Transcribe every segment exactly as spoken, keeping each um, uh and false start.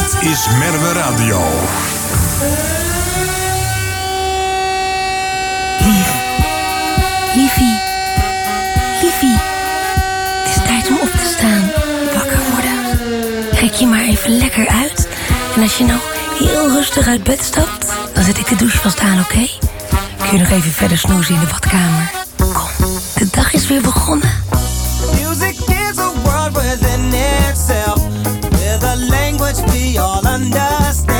Dit is Merwe Radio. Lief. Liefie. Liefie. Het is tijd om op te staan. Wakker worden. Rek je maar even lekker uit. En als je nou heel rustig uit bed stapt, dan zet ik de douche vast aan, oké? Okay? Kun je nog even verder snoezen in de badkamer. Kom, de dag is weer begonnen. Music is a world within itself, with a language we all understand,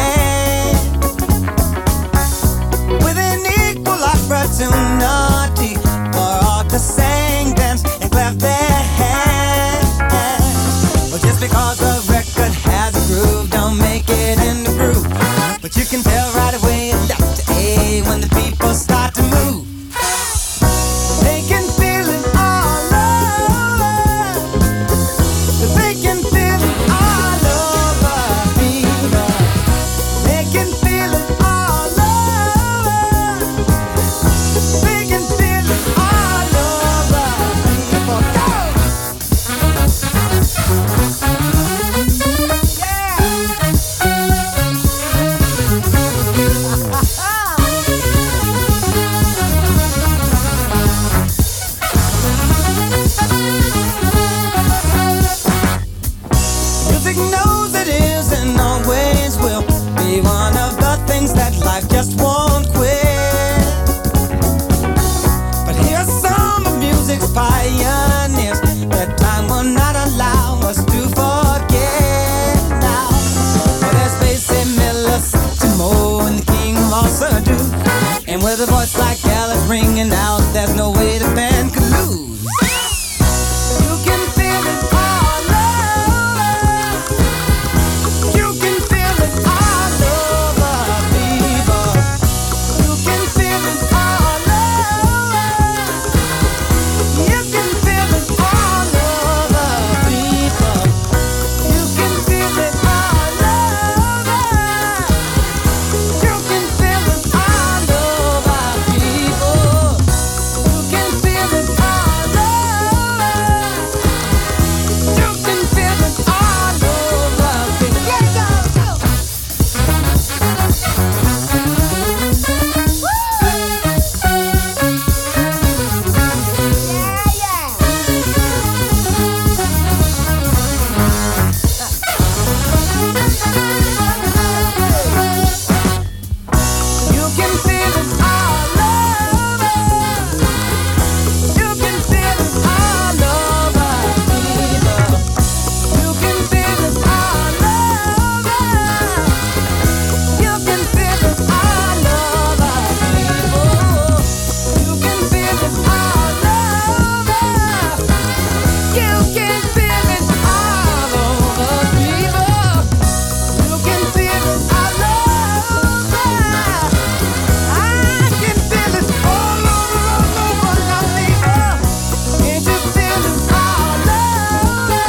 with an equal opportunity for all to sing, dance, and clap their hands. Well, just because the record has a groove, don't make it in the groove. But you can tell right away it's Doctor A when the people start to move. They can feel it all over. They can feel it all over people. They can feel it all over. They can feel it all over people. Music knows it is and always will be one of the things that life just won't quit. But here's some of music's pioneers that time will not allow us to forget now. Well, there's Basie Miller, Timo, and the King of all Surdu. And with a voice like Alice ringing out, there's no way the band could lose. You can feel it all over. You can feel it all over, people. You can feel it all over. You can feel it all over, people. You can feel it all over. You can feel it all over, people. You can feel it all over. You can feel it all over, people. Let's go, go. You can feel it all over. You can feel it all over, people. You can feel it all over. You can feel it all over, people. You can feel it all over. You can feel it all over, people. You can feel it all over. I can feel it all over, all over now, people. Can't you feel it all over?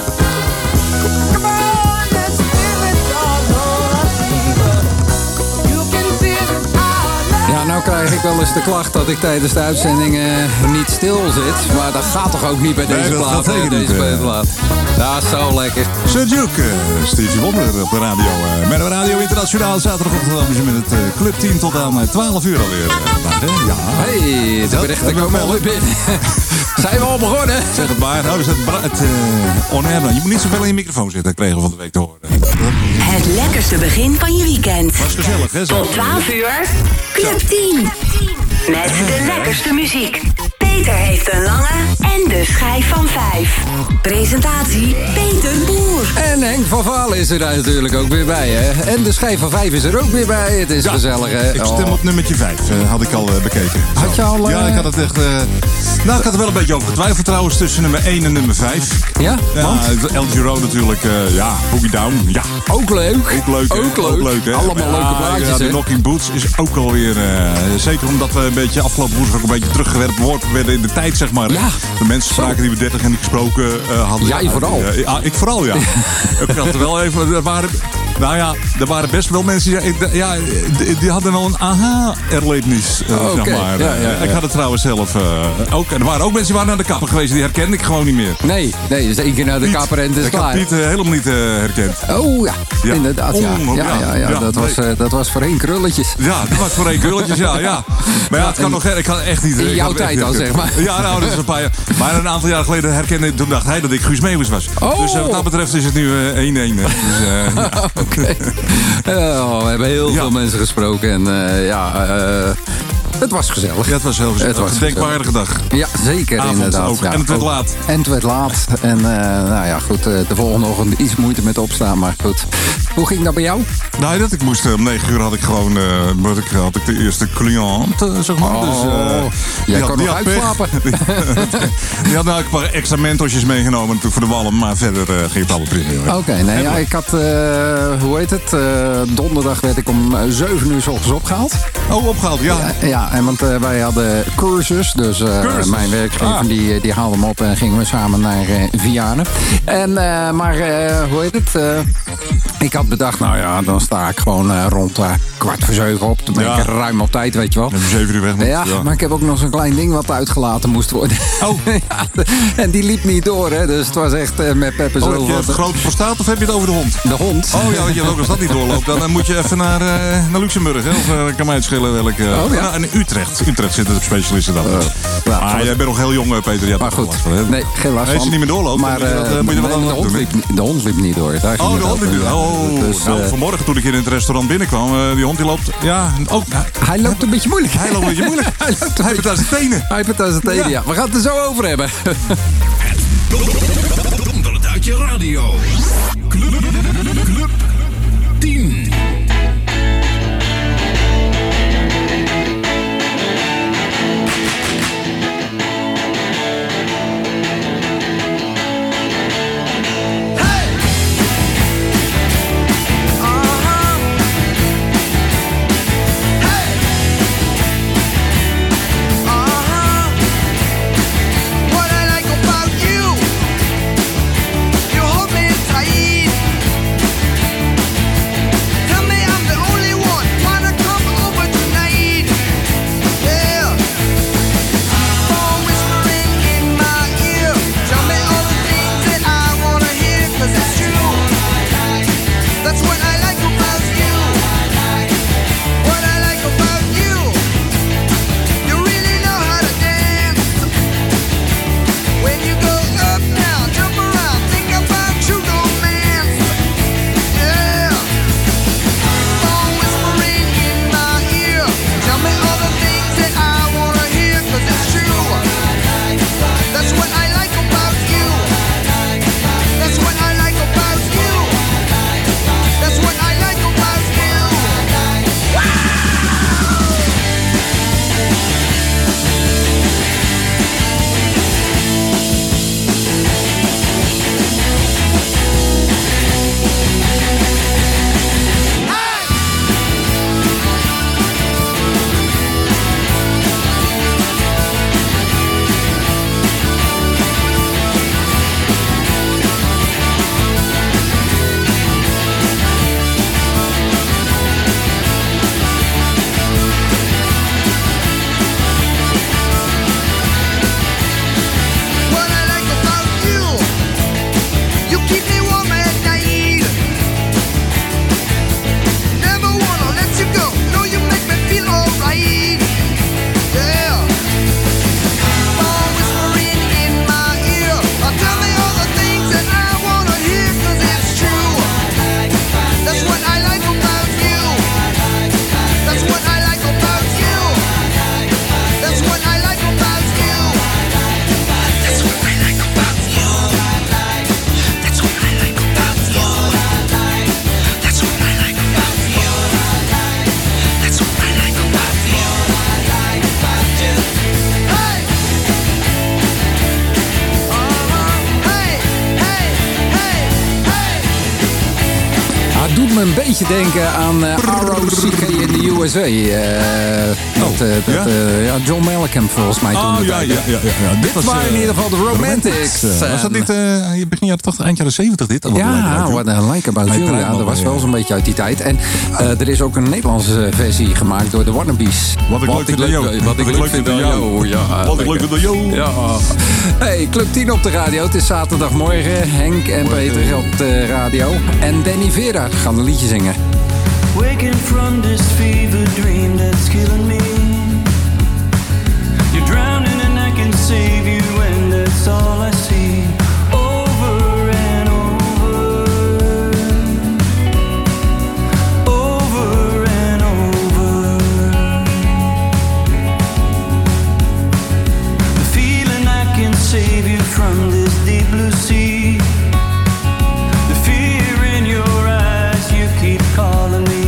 Come on, let's feel it all over, people. You can feel it all over. Ja, nou krijg ik wel eens de klacht dat ik tijdens de uitzendingen niet stil zit. Maar dat gaat toch ook niet bij deze Nee, dat plaat, gaat hè, zeker niet, deze eh. plaat. Ja, zo lekker. Sir Duke, uh, Stevie Wonder op de radio. Uh, met de Radio Internationaal zaterdagochtend met het uh, clubteam tot aan uh, twaalf uur alweer. Uh, vandaag, hè? Ja. Hey, de berichten komen alweer binnen. Zijn we al begonnen? Zeg het maar. Nou, is het, bra- het uh, on-air dan. Je moet niet zoveel in je microfoon zitten, kregen we van de week te horen. Het lekkerste begin van je weekend. Was gezellig, hè? Zo. Tot twaalf uur, Club tien. Met de lekkerste muziek. Peter heeft een lange en de schijf van vijf. Presentatie Peter Boer. En Henk van Valen is er daar natuurlijk ook weer bij, hè. En de schijf van vijf is er ook weer bij. Het is Ja, gezellig, hè. Ik stem Oh. op nummertje vijf, uh, had ik al uh, bekeken. Zo. Had je al, uh... Ja, ik had het echt... Uh... Nou, ik had er wel een beetje over getwijfeld trouwens tussen nummer één en nummer vijf. Ja? Ja, Want? El Giro natuurlijk, uh, ja, Boogie Down, ja. Ook leuk. Ook leuk, hè? Ook leuk. Ook leuk hè? Allemaal Ja, leuke plaatjes, ja, de hè? Knocking Boots is ook alweer... Uh, zeker omdat we een beetje afgelopen woensdag ook een beetje teruggewerpt werden in de tijd, zeg maar. Ja. De mensen spraken die we dertig en niet gesproken uh, hadden. Jij vooral. Uh, ja, ik vooral, ja. Ik had er wel even... Er waren Nou ja, er waren best wel mensen die, ja, die, die hadden wel een aha-erlebnis, uh, oh, okay. zeg maar. Ja, ja, ja. Ik had het trouwens zelf uh, ook. En er waren ook mensen die waren naar de kapper geweest, die herkende ik gewoon niet meer. Nee, nee, dus één keer naar de Piet, kapper en het is ik klaar. heb Piet uh, helemaal niet uh, herkend. Oh ja, ja. inderdaad. Ja, oh, ja, ja, ja, ja. ja Dat, nee. was, uh, dat was voorheen krulletjes. Ja, dat was voorheen krulletjes, ja, ja. Maar ja, het kan nog, ik kan echt niet... In jouw tijd al, zeg maar. Ja, nou, dat is een paar jaar. Maar een aantal jaar geleden herkende, toen dacht hij dat ik Guus Meeuwis was. Oh. Dus uh, wat dat betreft is het nu één-één. Uh, dus, uh, ja. Oké. Okay. Oh, we hebben heel ja. veel mensen gesproken en uh, ja... Uh, Het was gezellig. Ja, het was heel gezellig. Het was een denkbaardige dag. Ja, zeker. Avond inderdaad. Ook. Ja, en het werd ook. laat. En het werd laat. En uh, nou ja, goed. Uh, de volgende ochtend iets moeite met opstaan. Maar goed. Hoe ging dat bij jou? Nou, dat ik moest om negen uur had ik gewoon uh, ik, had ik de eerste cliënt, uh, zeg maar. Oh, dus, uh, jij had, kon nog uitslapen. die, die had nou een paar extra mentosjes meegenomen natuurlijk voor de walm. Maar verder uh, ging het alle prima. Oké, okay, nee, ja, ik had, uh, hoe heet het? Uh, donderdag werd ik om zeven uur 's ochtends opgehaald. Oh, opgehaald, ja. Ja, ja en want uh, wij hadden cursus. Dus uh, cursus. Mijn werkgever ah. die, die haalde hem op en gingen we samen naar uh, Vianen. En, uh, maar uh, hoe heet het? Uh, ik had bedacht, nou ja, dan sta ik gewoon uh, rond uh, kwart voor zeven op. Dan ben ja. ik ruim op tijd, weet je wel. En zeven uur weg moet. Ja, ja, maar ik heb ook nog zo'n klein ding wat uitgelaten moest worden. Oh. ja, en die liep niet door, hè. Dus het was echt uh, met Pep en zo. Oh, heb je het grote prostaat of heb je het over de hond? De hond. Oh ja, want je, ook als dat niet doorloopt, dan, dan moet je even naar, uh, naar Luxemburg. Hè? Of uh, kan mij het schelen welke. Uh, oh, ja. nou, in Utrecht. Utrecht zitten de specialisten dan. Uh, ja, maar jij bent nog heel jong, Peter. Je maar goed, last van, hè? nee, geen last van. Als je niet meer doorloopt, maar, dan moet je, dat, uh, moet je nee, wat de, hond doen, liep, de hond liep niet door. Daar oh, de hond liep niet door. Oh, dus, nou, uh, vanmorgen toen ik hier in het restaurant binnenkwam, uh, die hond die loopt... Ja, oh, hij loopt een beetje moeilijk. Hij loopt een beetje moeilijk. hij loopt hij heeft het aan zijn tenen. Hij heeft het aan zijn tenen, ja. ja. We gaan het er zo over hebben. Donderd uit je radio. Club, Club tien. What I like about you, you hold me tight. doet me een beetje denken aan uh, R O C K in de U S A. Uh, dat, uh, dat, ja? Uh, ja, John Mellencamp volgens mij toen. Oh, de ja, tijd. ja, ja, ja, ja. Dit was, waren in uh, ieder geval de Romantics. Uh, was dat niet uh, begin jaren tachtig, eind jaren zeventig dit? Oh, ja, What I Like About You. Ja, dat was wel zo'n beetje uit die tijd. En uh, er is ook een Nederlandse versie gemaakt door de Wannabes. Wat ik leuk vind aan jou. Wat ik leuk vind aan jou. Ja, Wat ik leuk vind aan jou. Ja. Hey, Club tien op de radio. Het is zaterdagmorgen. Henk en Peter op de radio. En Danny Vera gaan een liedje zingen. Waking from this fever dream that's killing me. You're drowning and I can save you, and that's all I see. Over and over, over and over. The feeling I can save you from this deep blue sea. The fear in your eyes, you keep calling me.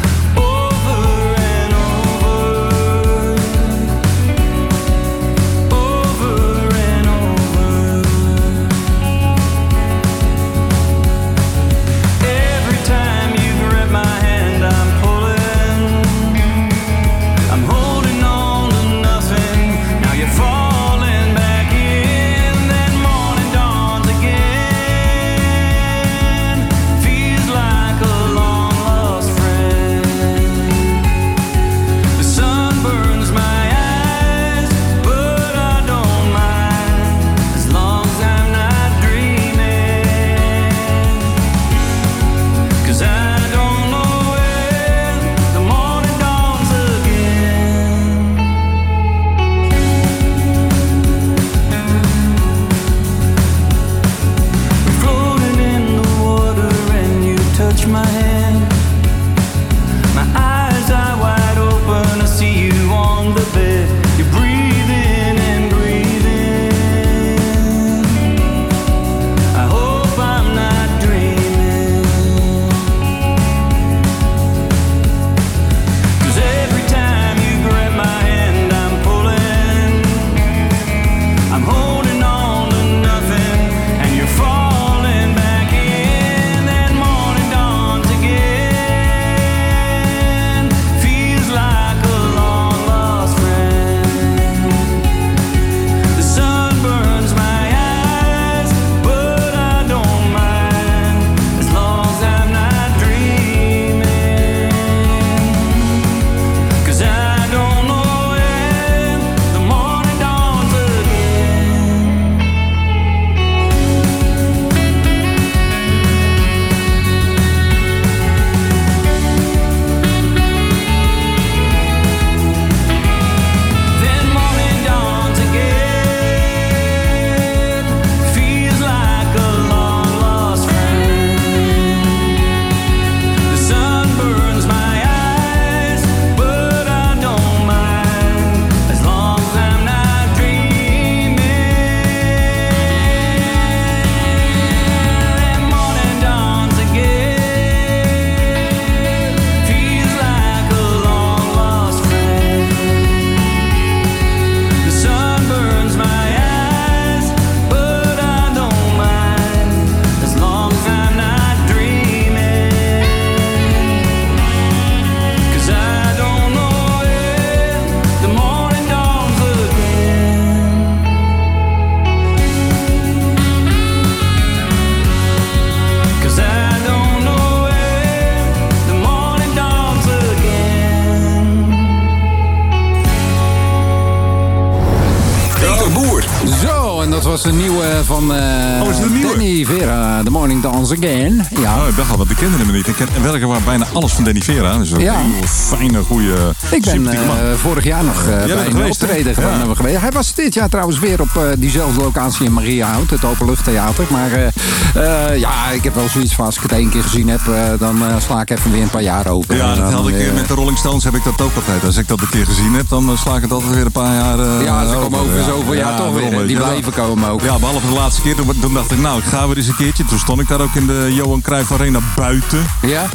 was een nieuwe van uh, oh, is het een nieuwe? Danny Vera, The Morning Dance Again. Ja. Oh, ik dacht al, want ik kende hem niet. Ik ken werkelijk bijna alles van Danny Vera. Dus een ja. heel fijne, goede, ik ben uh, vorig jaar nog uh, bij een optreden ja. ja. geweest. Hij was dit jaar trouwens weer op uh, diezelfde locatie in Mariahout, het Openluchttheater. Maar uh, uh, ja, ik heb wel zoiets van, als ik het één keer gezien heb, uh, dan uh, sla ik even weer een paar jaar over. Ja, dat had ik uh, met de Rolling Stones heb ik dat ook altijd. Als ik dat een keer gezien heb, dan uh, sla ik het altijd weer een paar jaar uh, ja, ze komen over ja. zoveel jaar ja, toch weer. Rollen. Die ja, blijven komen ook. Ja, behalve de laatste keer, toen, toen dacht ik, nou, ik ga weer eens een keertje. Toen stond ik daar ook in de Johan Cruijff Arena buiten. Ja.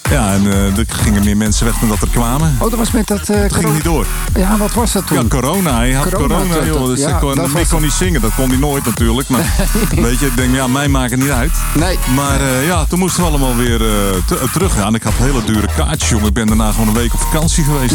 Ja, en uh, er gingen meer mensen weg dan dat er kwamen. Oh, dat was met dat... Uh, het ging niet door. Ja, wat was dat toen? Ja, corona. Hij had corona, corona joh. Dus ja, kon, ik kon niet zingen. Dat kon hij nooit natuurlijk. Maar weet je, ik denk, ja, mij maakt het niet uit. Nee. Maar uh, ja, toen moesten we allemaal weer uh, t- teruggaan. Ik had hele dure kaartjes, jongen. Ik ben daarna gewoon een week op vakantie geweest.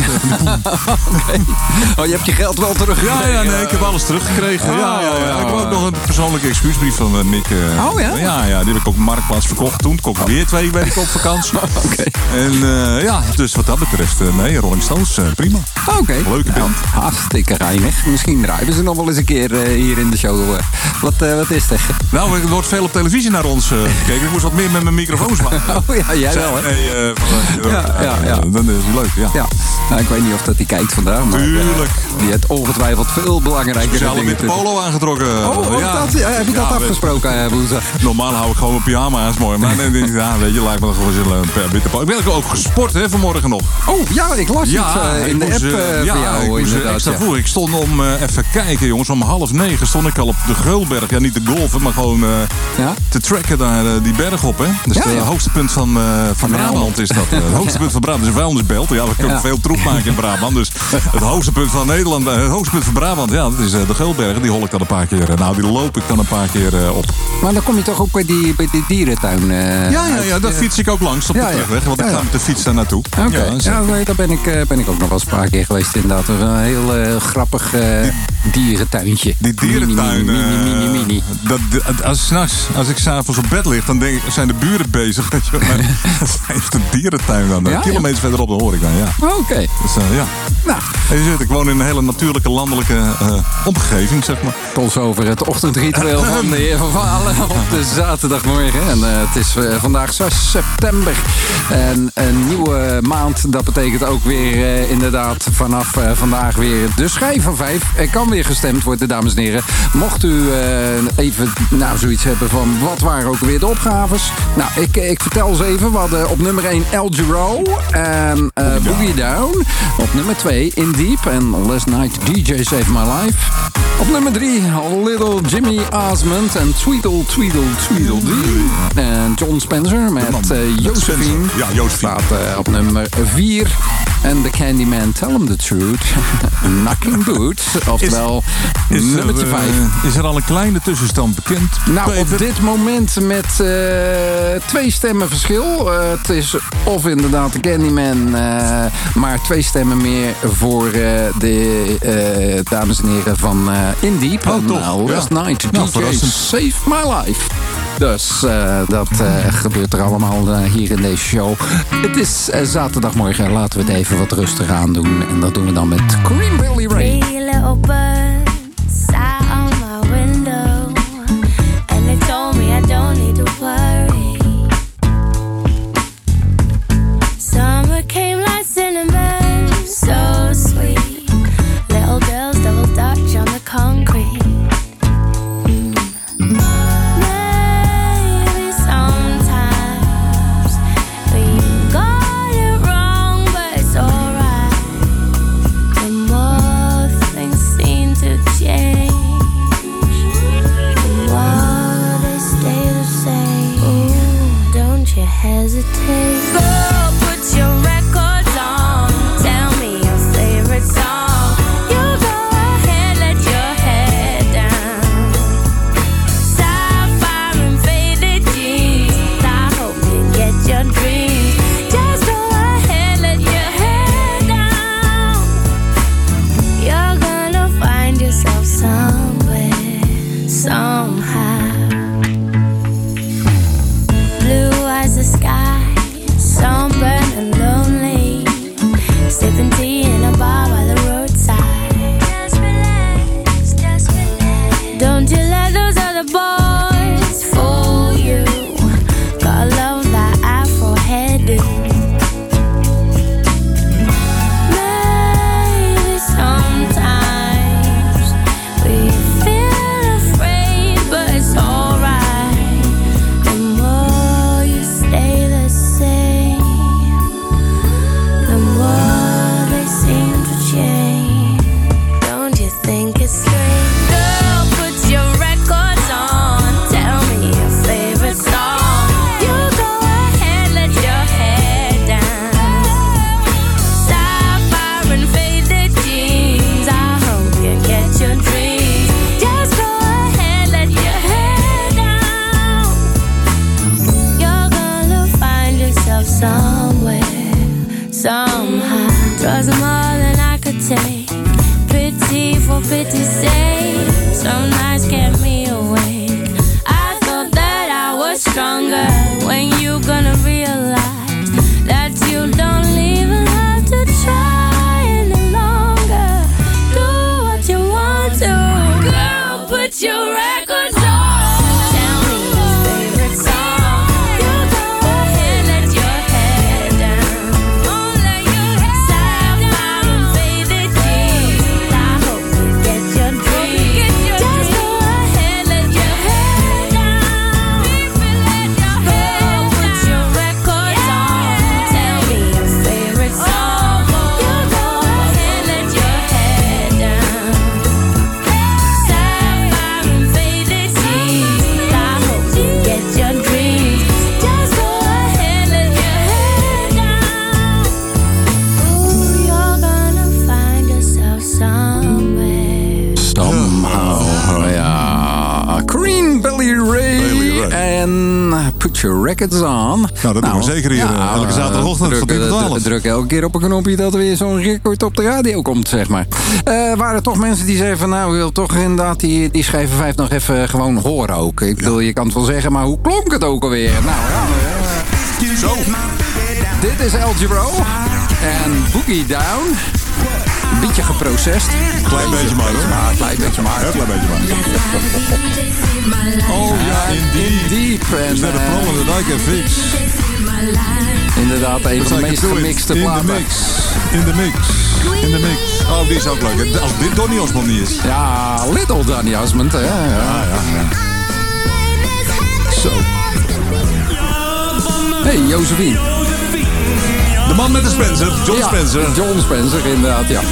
Okay. Oh, je hebt je geld wel teruggekregen? Ja, ja, nee, ik heb alles teruggekregen. Oh, ja, ja, ja. Ik heb ook nog een persoonlijke excuusbrief van uh, Mick. Uh, oh, ja? Ja, ja, die heb ik op Marktplaats verkocht toen. Toen kon ik weer twee weken op vakantie. Okay. En uh, ja, dus wat dat betreft, uh, nee, Rolling Stones, uh, prima. Oké. Okay. Leuke band. Nou, hartstikke reinig. Misschien draaien ze nog wel eens een keer uh, hier in de show. Uh, wat, uh, wat is het? Nou, er wordt veel op televisie naar ons uh, gekeken. Ik moest wat meer met mijn microfoons maken. Oh ja, jij wel, hè? Nee, uh, van, uh, ja, ja, ja. Uh, dan is het leuk, ja. ja. Nou, ik weet niet of dat hij kijkt vandaag, maar Tuurlijk. Uh, die heeft ongetwijfeld veel belangrijker dingen. Speciale witte polo aangetrokken. Oh, ja. dat, ja, heb je dat ja, afgesproken uh, woensdag? Normaal hou ik gewoon mijn pyjama's mooi. Maar dan denk ik, ja, weet je, lijkt me nog gewoon een witte polo. Ik ben ook gesport, hè, vanmorgen nog. Oh, ja, ik las ja, het uh, in de moest, app uh, ja, van jou. ik moest extra ja. vroeg. Ik stond om, uh, even kijken, jongens, om half negen stond ik al op de Geulberg. Ja, niet te golfen, maar gewoon uh, ja? te tracken daar uh, die berg op, hè. Dus het ja, ja. hoogste punt van, uh, van Brabant is dat. Uh, het hoogste punt van Brabant is een vuilnisbelt. Ja, we kunnen ja. veel troep maken in Brabant. Dus het hoogste punt van Nederland, uh, het hoogste punt van Brabant, ja, dat is uh, de Geulberg. Die hol ik dan een paar keer. Uh, nou, die loop ik dan een paar keer uh, op. Maar dan kom je toch ook bij die, bij die dierentuin? Uh, ja, ja, ja, daar fiets ik ook langs op de ja, terugweg. Want ik ja, ja. ga met de fiets daar naartoe. Oké, okay. ja, ja, nee, daar ben ik, uh, ben ik ook nog wel eens een paar keer geweest inderdaad. Een heel uh, grappig uh, dierentuintje. Die dierentuin. Mini, mini, mini, mini, mini. Dat, dat, als, als, als ik s'avonds op bed lig, dan denk ik, zijn de buren bezig. Weet je, maar dat is de dierentuin dan. Ja, kilometers ja. verderop, dan hoor ik dan, ja. Oké. Okay. Dus, uh, ja. Nou. En je ziet, ik woon in een hele natuurlijke landelijke uh, omgeving, zeg maar. Tot zover het ochtendritueel van de heer Van Valen op de zaterdagmorgen. En uh, het is uh, vandaag zes september. En een nieuwe maand, dat betekent ook weer uh, inderdaad vanaf uh, vandaag weer de schijf van vijf. Er kan weer gestemd worden, dames en heren. Mocht u uh, even nou, zoiets hebben van wat waren ook weer de opgaves. Nou, ik, ik vertel ze even. We hadden op nummer één El Giro en uh, Boogie Down. Op nummer twee In Deep en Last Night D J Saved My Life. Op nummer drie Little Jimmy Osmond en Tweedle Tweedle Tweedledee. En John Spencer met uh, Josephine. Ja, Josephine. Staat uh, op nummer vier. En The Candyman, Tell Him The Truth. Knocking Boots. Oftewel, is, is nummertje vijf. Uh, is er al een kleine tussenstand bekend? Nou, Peter? op dit moment met uh, twee stemmen verschil. Uh, het is of inderdaad The Candyman, uh, maar twee stemmen meer voor uh, de uh, dames en heren van uh, In Deep. Oh, toch? Nou, Last ja. Night, nou, D J Save My Life. Dus uh, dat uh, gebeurt er allemaal uh, hier in deze show. Het is uh, zaterdagmorgen. Laten we het even wat rustiger aan doen. En dat doen we dan met Cream Billy Ray. Three little birds sat on my window and they told me I don't need to worry. Summer came like cinnamon, so sweet. Little girls double dutch on the concrete. To your records on. Nou, dat nou, doen we zeker hier ja, elke zaterdagochtend druk, van tien tot twaalf. Druk elke keer op een knopje dat er weer zo'n record op de radio komt, zeg maar. Uh, waren er toch mensen die zeggen van nou, ik wil toch inderdaad die, die schijven vijf nog even gewoon horen ook. Ik bedoel, ja. je kan het wel zeggen, maar hoe klonk het ook alweer? Nou ja. Uh, Zo. Dit is Algebro en Boogie Down. Een beetje geprocessed. Klein beetje maar hoor. Maar, klein beetje maar. Heel klein beetje maar. Oh ja, in deep. In deep. Is that a problem that I can fix? Inderdaad, een van de meest gemixte platen. In de mix. In de mix. In de mix. Oh, die is ook leuk. Als dit Donny Osmond niet is. Ja, Little Donny Osmond. Hè? Ja, ja, ja. Zo. Hey, Josephine. De man met de Spencer, John ja, Spencer. John Spencer, inderdaad, ja.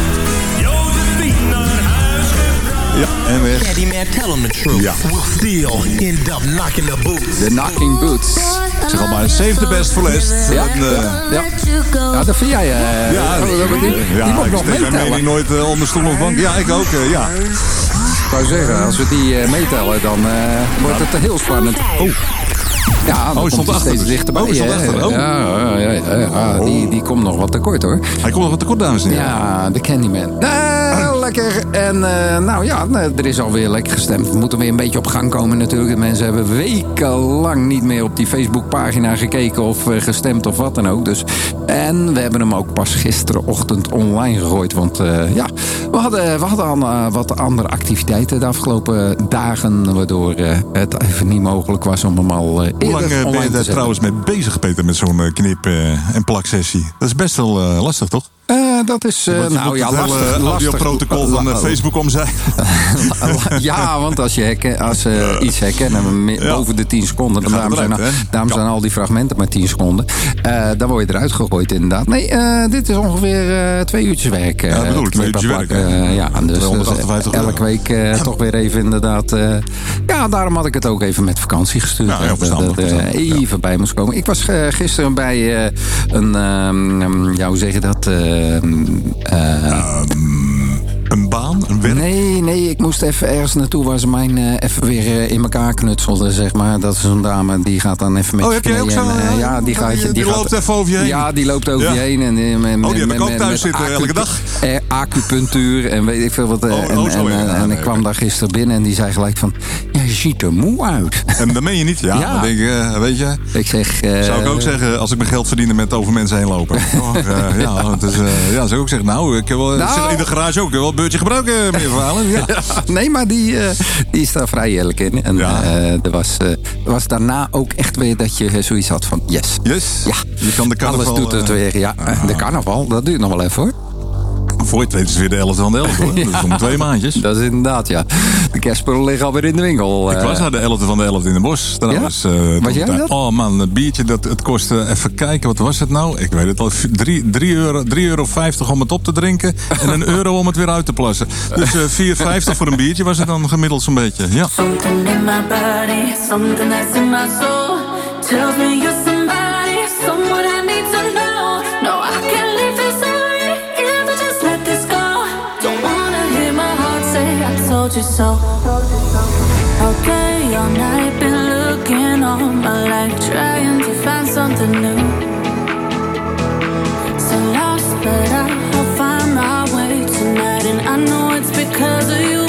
Ja, en weg. Candy man, tell him the truth. Ja. We'll still end up knocking the boots. De knocking boots. Zeg al maar, save the best for last. Ja, en, uh, ja. ja, dat vind jij. Uh, ja, die, die, ja, die moet ik nog steek mijn meetellen. mening nooit uh, onder stoel of bank. Ja, ik ook, uh, ja. Ik wou zeggen, als we die uh, meetellen, dan uh, wordt het heel spannend. Oh. Ja, dan oh, komt hij steeds dichterbij. Oh, stond achter. Oh. Ja, ja, ja, ja, ja. Die, die komt nog wat tekort hoor. Hij komt nog wat tekort, dames en heren. Ja, de Candyman. Uh, lekker. En uh, nou ja, er is alweer lekker gestemd. We moeten weer een beetje op gang komen natuurlijk. De mensen hebben wekenlang niet meer op die Facebookpagina gekeken of uh, gestemd of wat dan ook. Dus, en we hebben hem ook pas gisterenochtend online gegooid. Want uh, ja, we hadden, we hadden al, uh, wat andere activiteiten de afgelopen dagen. Waardoor uh, het even niet mogelijk was om hem al uh, Hoe lang uh, ben je daar trouwens mee bezig, Peter, met zo'n uh, knip- uh, en plaksessie? Dat is best wel uh, lastig, toch? Uh, dat is, uh, nou ja, lastig. Het audioprotocol van uh, Facebook om zijn. Ja, want als je herken, als, uh, iets herkennen me, ja. boven de tien seconden, dan daarom, eruit, zijn, al, daarom ja. zijn al die fragmenten maar tien seconden. Uh, dan word je eruit gegooid inderdaad. Nee, uh, dit is ongeveer uh, twee uurtjes werk. Uh, ja, bedoel ik, twee uurtjes werk. Uh, ja, dus, dus elke week uh, ja. toch weer even inderdaad. Uh, ja, daarom had ik het ook even met vakantie gestuurd. Ja, heel dat dat uh, even ja. bij moest komen. Ik was uh, gisteren bij uh, een, um, ja, hoe zeg je dat? Uh, Uh, um, een baan, een werk? Nee, nee, ik moest even ergens naartoe waar ze mij uh, even weer uh, in elkaar knutselden, zeg maar. Dat is zo'n dame, die gaat dan even met oh, je heb jij ook zo? Uh, ja, die, gaat, die, die, die gaat, loopt even over je heen? Ja, die loopt over ja. je heen. En, en, en, oh, die heb ik ook met, thuis met zitten elke dag. Uh, acupunctuur en weet ik veel wat. Uh, oh, en oh, zo, en, ja, en, ja, en nee, ik kwam okay. daar gisteren binnen en die zei gelijk van, ja, je ziet er moe uit. En dat meen je niet? Ja, ja. Dan denk ik, uh, weet je. Ik zeg... Uh, zou ik ook zeggen, als ik mijn geld verdiende met over mensen heen lopen. Oh, uh, ja, het is, uh, ja, zou ik ook zeggen, nou, ik heb wel, nou, zeg, in de garage ook, ik heb wel een beurtje gebruiken, meneer Verhalen. Ja. Ja, nee, maar die, uh, die is daar vrij eerlijk in. En ja. uh, er, was, uh, er was daarna ook echt weer dat je zoiets had van, yes. Yes? Ja. Je kan de carnaval... Alles doet het weer, ja. Uh, de carnaval, dat duurt nog wel even hoor. Voor je het weet is het weer de elfde van de elfde hoor. Ja. Dus om twee maandjes. Dat is inderdaad, ja. De kerstspullen liggen alweer in de winkel. Ik was naar de elfde van de elfde in de bos. Ja? Was, uh, was jij dat? Oh man, het biertje, dat, het kostte, even kijken, wat was het nou? Ik weet het al, drie euro vijftig om het op te drinken. En een euro om het weer uit te plassen. Dus uh, vier vijftig voor een biertje was het dan gemiddeld zo'n beetje. Ja. Something in my body, something that's in my soul. Tells me you're somebody, someone I need to know. No, I can't leave this already. If I just let this go. Don't wanna hear my heart say I told you so. Okay, all night been looking all my life, trying to find something new. So lost, but I'll find my way tonight, and I know it's because of you.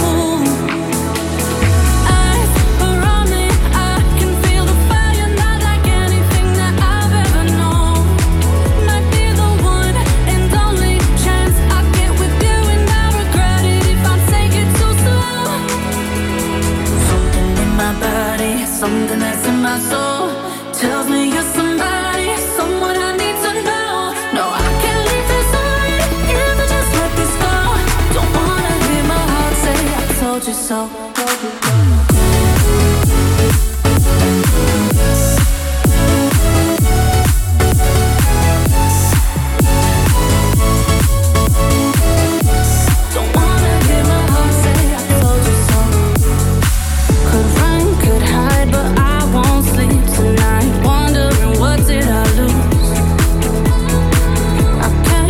Something that's in my soul tells me you're somebody, someone I need to know. No, I can't leave this already. If I just let this go, don't wanna hear my heart say I told you so.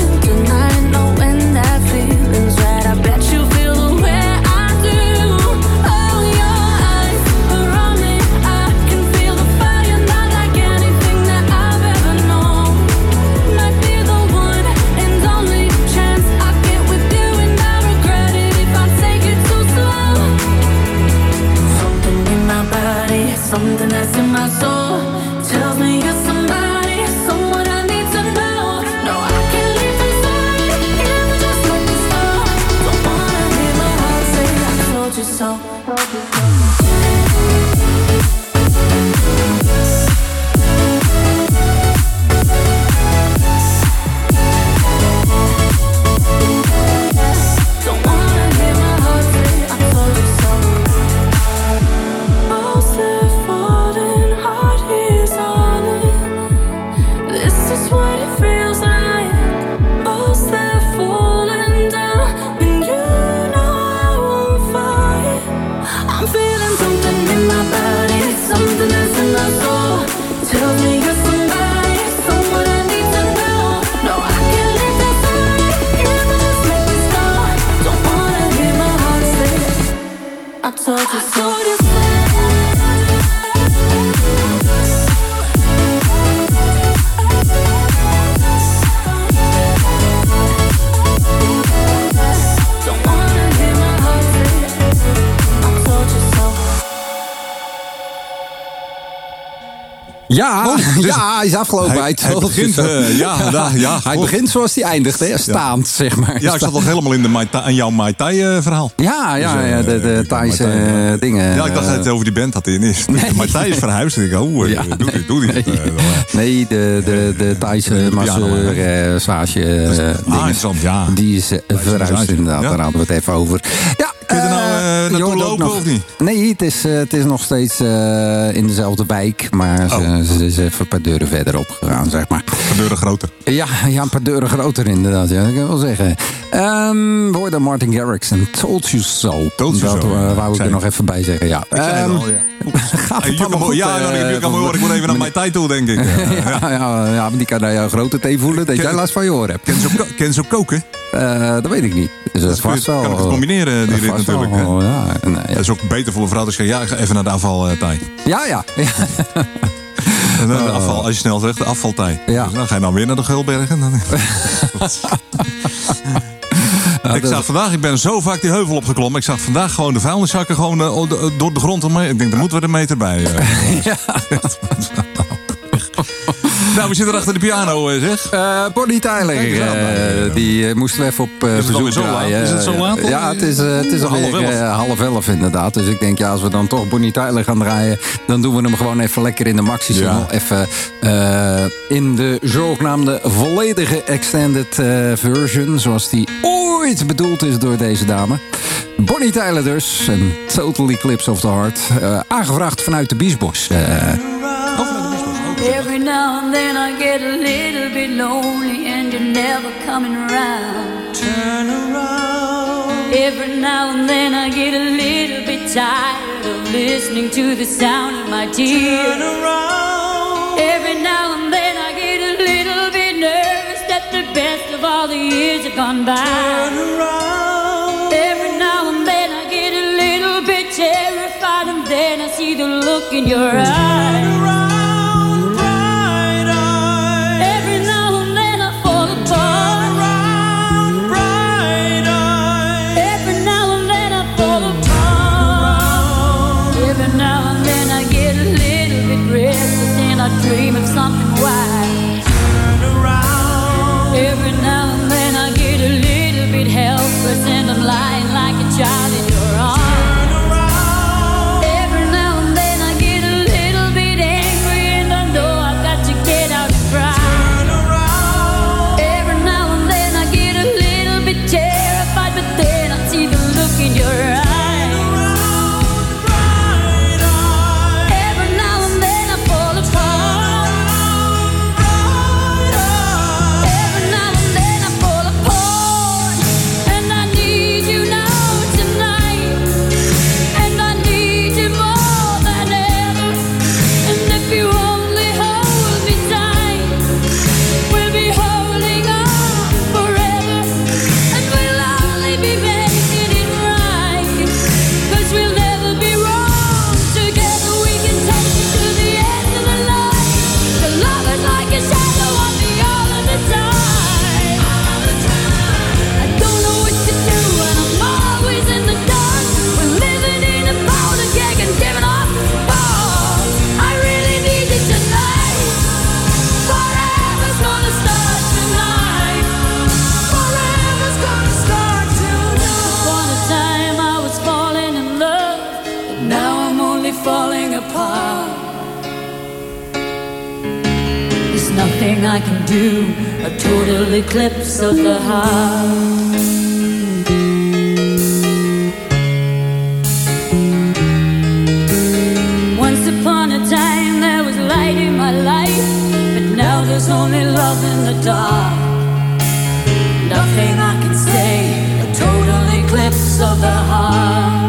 I bet you feel the way I do. Ja, oh, dus ja, hij is afgelopen hij, bij het hij begint, uh, ja, da, ja, Hij begint zoals hij eindigt, hè? Staand, ja. zeg maar. Ja, ik zat nog helemaal in, de Mai Tai, in jouw Mai Tai uh, verhaal. Ja, ja, dus, uh, ja de, de Thaise uh, dingen. Ja, ik dacht dat het over die band had in eerst. Nee. Mai Tai is verhuisd en ik dacht, oh, ja, doe dit, doe dit. Nee, uh, nee de, de, de Thaise massage uh, ah, ja. die is uh, verhuisd inderdaad. Ja. Daar hadden we het even over. Ja. Kun je er nou uh, naartoe lopen nog, of niet? Nee, het is, uh, het is nog steeds uh, in dezelfde wijk. Maar oh. ze, ze is even een paar deuren verderop gegaan, zeg maar. Een paar deuren groter? Ja, ja, een paar deuren groter inderdaad. Ja, dat kan ik wel zeggen. Um, we hoorden Martin Garrix en Told You So. Told You dat So, uh, ja. wou ik er nog even bij zeggen. Ja. Ik zei um, het al, ja. Gaat het hey, goed? Ja, uh, ja, ik kan me horen. Ik moet even naar mijn tijd toe, denk ik. ja, ja, ja, ja, maar die kan naar jouw grote thee voelen dat ken, jij last van je oren hebt. Ken ze ook, ken ze ook koken? Uh, dat weet ik niet. Dus dat vast wel. Kan ik het combineren, die rit natuurlijk. Wel, ja. Nee, ja. Dat is ook beter voor een vrouw. Dus ja, ik ga even naar de afvaltij. Ja, ja. ja. En dan de afval, als je snel zegt, de afvaltij. Ja. Dus dan ga je dan weer naar de Geulbergen. Dan... Ja, ik zag vandaag, ik ben zo vaak die heuvel opgeklommen. Ik zag vandaag gewoon de vuilniszakken gewoon uh, door de grond omheen. Ik denk, daar moeten we een meter bij. Uh. Ja. Nou, we zitten achter de piano, zeg. Uh, Bonnie Tyler, uh, die uh, moesten we even op uh, verzoek draaien. Is het zo laat? Uh, ja, het is, uh, het is alweer half elf. Uh, half elf inderdaad. Dus ik denk, ja, als we dan toch Bonnie Tyler gaan draaien, dan doen we hem gewoon even lekker in de maxi. Ja. Even uh, in de zogenaamde volledige extended uh, version, zoals die ooit bedoeld is door deze dame. Bonnie Tyler dus, een Total Eclipse of the Heart. Uh, aangevraagd vanuit de Biesbos. Uh, Every now and then I get a little bit lonely and you're never coming around. Turn around. Every now and then I get a little bit tired of listening to the sound of my tears. Turn around. Every now and then I get a little bit nervous that the best of all the years have gone by. Turn around. Every now and then I get a little bit terrified and then I see the look in your eyes. Turn around. I dream of something wise. Turn around. Every now and then I get a little bit helpless and I'm lying like a child in your arms. Turn around. Every now and then I get a little bit angry and I know I've got to get out and cry. Turn around. Every now and then I get a little bit terrified, but then I see the look in your eyes. I can do a total eclipse of the heart. Once upon a time there was light in my life, but now there's only love in the dark. Nothing I can say, a total eclipse of the heart.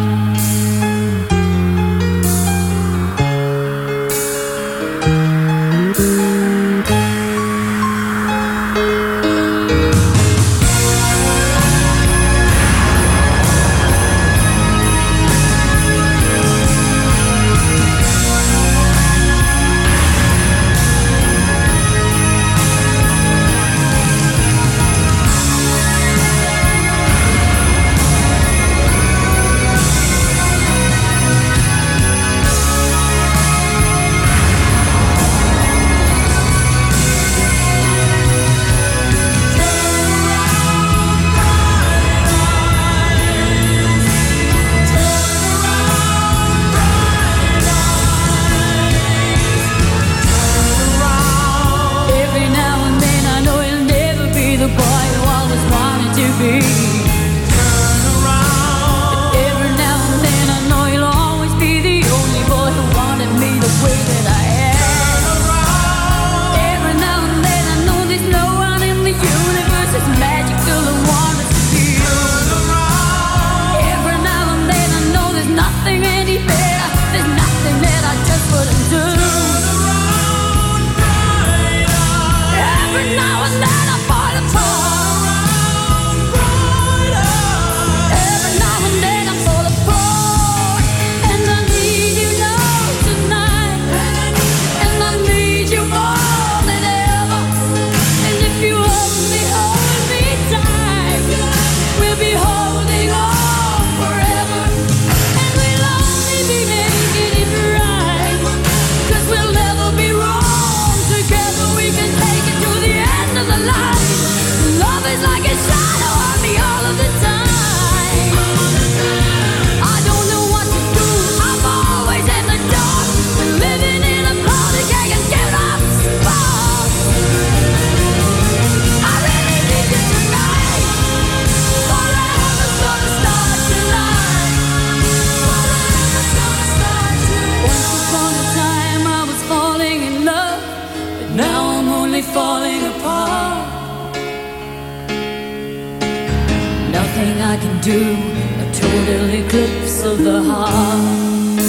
I can do, a total eclipse of the heart.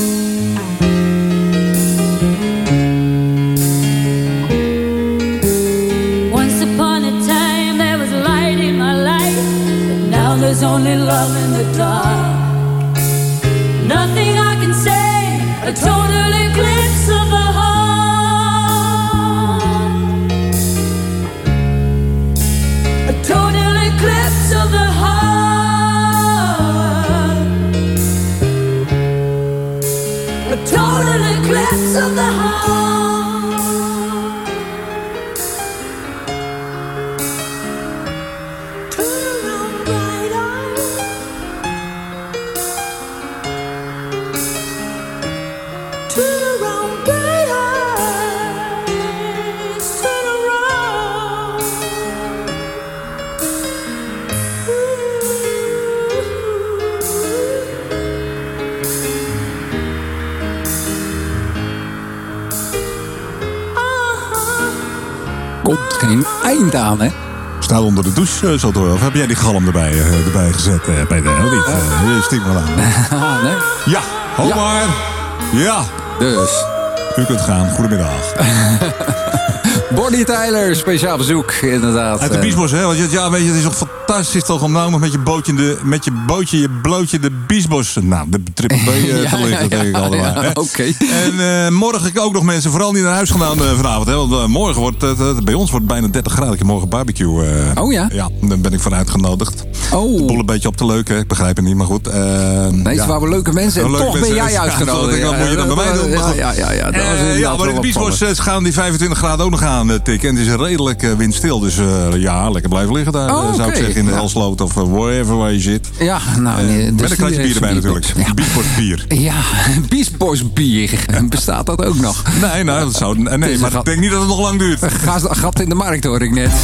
There's only love in the dark. Nothing I can say, a total eclipse of the heart. A total eclipse of the heart. A total eclipse of the heart. Komt geen eind aan, hè? Staat onder de douche, zo door. Of heb jij die galm erbij, uh, erbij gezet, uh, Peter? Of niet? Uh, je stikt wel aan. nee? Ja, ho ja. maar. Ja. Dus. U kunt gaan. Goedemiddag. Bonnie Tyler, speciaal bezoek, inderdaad. Uit de Biesbos, hè? Want ja, weet je, het is toch fantastisch toch om nou nog met je bootje, de, met je bootje, je blootje de Biesbos, nou, de triple B uh, ja, te liggen, ja, denk ik ja, allemaal. Ja, Oké. Okay. En uh, morgen ook nog mensen, vooral niet naar huis gaan uh, vanavond, hè? Want uh, morgen wordt, uh, bij ons wordt het bijna dertig graden. Ik heb morgen barbecue. Uh, oh ja? Ja, dan ben ik voor uitgenodigd. Oh. De boel een beetje op te leuken, ik begrijp het niet, maar goed. Uh, nee, ja. ze waren leuke mensen en toch ben jij uitgenodigd. Ja, dat moet je dan bij mij doen. Ja, ja, ja. ja, uh, ja maar in de Biesbos gaan die vijfentwintig graden ook nog aan uh, tikken. En het is redelijk uh, windstil, dus uh, ja, lekker blijven liggen daar, oh, uh, zou okay. ik zeggen, in de Helsloot of uh, wherever waar je zit. Ja, nou, nee, uh, met een kratje bier erbij natuurlijk. Ja. Biesbos bier. Ja, Biesbos bier. Bestaat dat ook nog? Nee, nou, dat zou, nee, nee maar ik denk niet dat het nog lang duurt. Gat in de markt hoor ik net.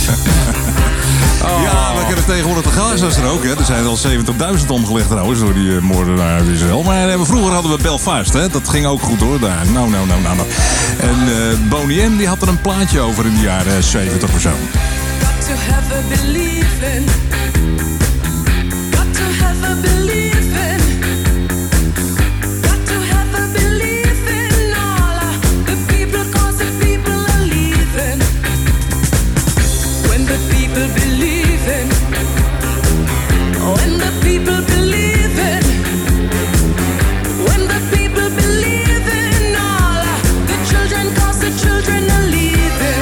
Oh. Ja, we kunnen tegenwoordig de gazers er ook. Hè. Er zijn al zeventigduizend omgelegd trouwens door die uh, moordenaar Israël. Maar uh, vroeger hadden we Belfast. Hè. Dat ging ook goed hoor. Daar. Nou, nou, nou, nou. nou. En uh, Boney M die had er een plaatje over in de jaren zeventig of zo. Got to have a believing. Got to have a believing. Got to have a believing. All the people, cause the people are leaving. When the people believe in, when the people believe in, when the people believe in, all the children, cause the children are leaving.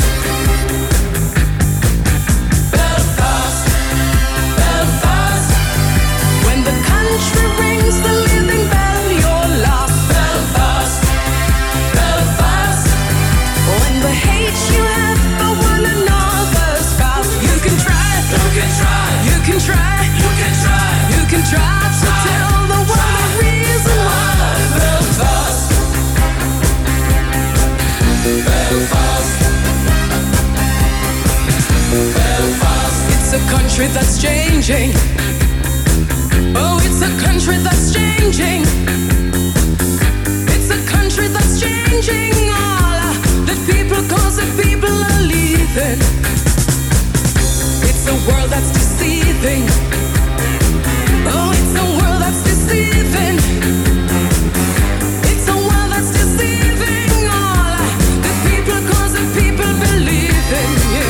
Belfast, Belfast, when the country rings the living bell, you're lost. Belfast, Belfast, when the hate you have for one another's past, you can try, you can try, you can try, you can try, you can try to tell the world the reason why. Belfast, Belfast, Belfast, it's a country that's changing. Oh, it's a country that's changing. It's a country that's changing. All the people, cause the people are leaving. It's a world that's deceiving. Oh, it's a world that's deceiving. It's a world that's deceiving. All the people, cause the people believe in you.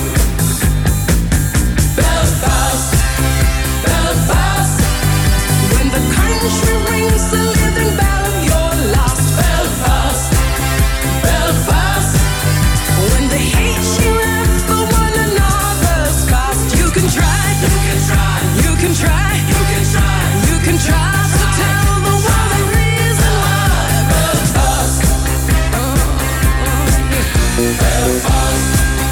Belfast, Belfast, when the country rings the living bell, you're lost. Belfast, Belfast, when the hate you have for one another's past, you can try, you can try, you can try, you can try, you can try to tell the world the reason why. Belfast, oh, oh, yeah. Belfast,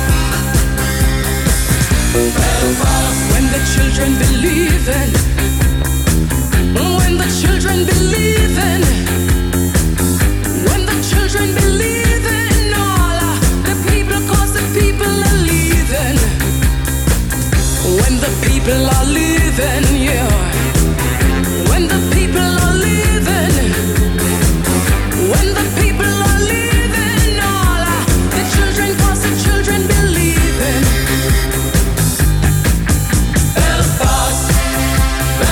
Belfast, when the children believe in, when the children believe in, when the children believe in, all the people, cause the people are leaving. When the people are leaving, yeah. When the people are leaving, when the people are leaving, all the children, cause the children believe in. Belfast,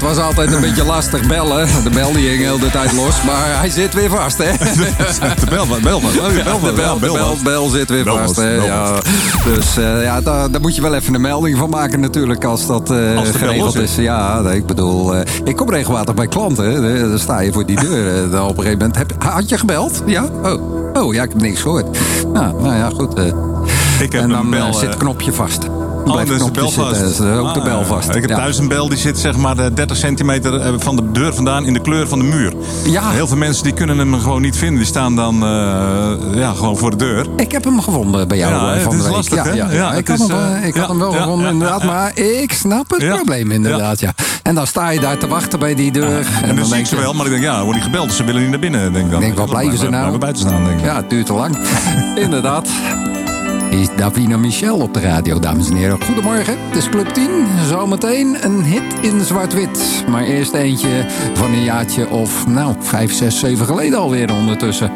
was altijd een beetje lastig bellen. De bel die hing heel de tijd los, maar hij zit weer vast, hè? De bel, bel, bel, bel, ja, de bel, bel, bel, bel zit weer bel vast, hè? Ja. Dus uh, ja, daar, daar moet je wel even een melding van maken natuurlijk, als dat uh, als geregeld is. Ja, nee, ik bedoel, uh, ik kom regelmatig bij klanten. Dan sta je voor die deur. Uh, dan op een gegeven moment, heb, had je gebeld? Ja? Oh. Oh, ja, ik heb niks gehoord. Nou, nou ja, goed. Uh, ik heb en dan een bel, uh, zit het knopje vast. Oh, dat is de bel vast. Zitten, dat is ook ah, de bel vast. Ik heb ja. thuis een bel die zit zeg maar dertig centimeter van de deur vandaan in de kleur van de muur. Ja. Heel veel mensen die kunnen hem gewoon niet vinden. Die staan dan uh, ja, gewoon voor de deur. Ik heb hem gevonden bij jou ja, uh, van het de is week. Lastig, ja, ja, ja, ja, ik had, is, hem, uh, ik ja, had hem wel ja, gevonden ja, inderdaad. Ja, ja. Maar ik snap het ja. probleem inderdaad. Ja. En dan sta je daar te wachten bij die deur. Ja. En, en dan zie ik ze wel, maar ik denk ja, worden die gebeld. Dus ze willen niet naar binnen. Denk dan. Ik denk, wat blijven ze nou? Blijven buiten staan, denk ik. Ja, het duurt te lang. Inderdaad. Is Davina Michel op de radio, dames en heren. Goedemorgen, het is Club tien. Zometeen een hit in zwart-wit. Maar eerst eentje van een jaartje of, nou, vijf, zes, zeven geleden alweer ondertussen.